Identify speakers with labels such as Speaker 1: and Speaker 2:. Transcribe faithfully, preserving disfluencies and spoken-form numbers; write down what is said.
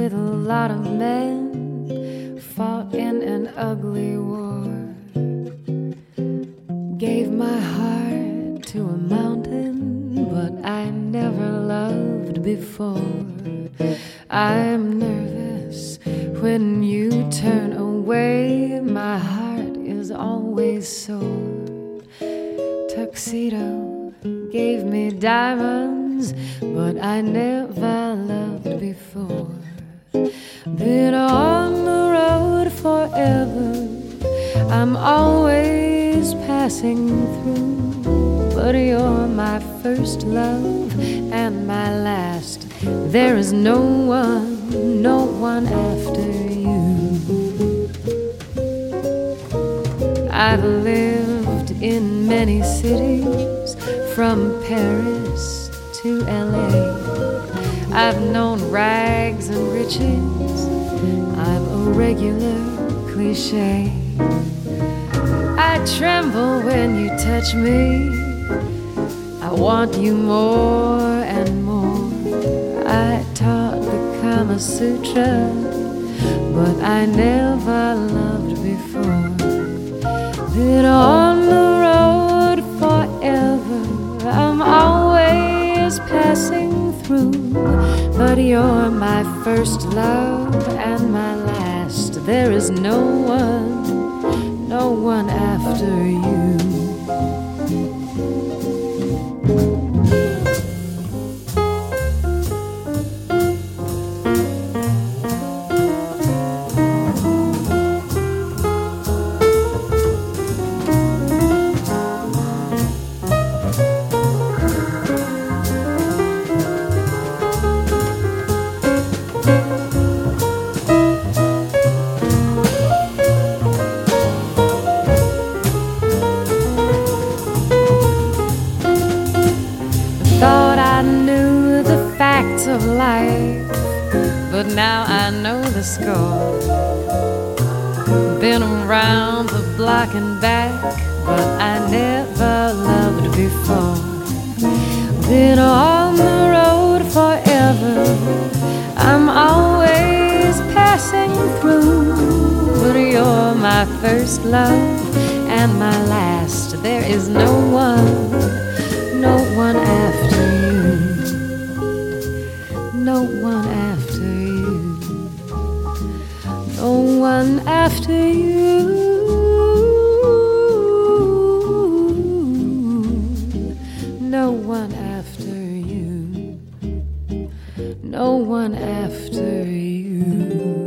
Speaker 1: with a lot of men, fought in an ugly war, gave my heart to a mountain, but I never loved before. I'm nervous when you turn away, my heart is always sore. Tuxedo gave me diamonds, but I never loved before. Been on the road forever, I'm always passing through, but you're my first love and my last. There is no one, no one after you. I've lived in many cities, from Paris to L A. I've known rags and riches, I'm a regular cliche. I tremble when you touch me, I want you more and more. I taught the Kama Sutra, but I never loved before. Been on the road forever, I'm always passing through, but you're my first love and my last. There is no one, no one after you. Of life, but now I know the score. Been around the block and back, but I never loved before. Been on the road forever, I'm always passing through, but you're my first love and my last. There is no one, no one after you. No one after you, no one after you, no one after you, no one after you.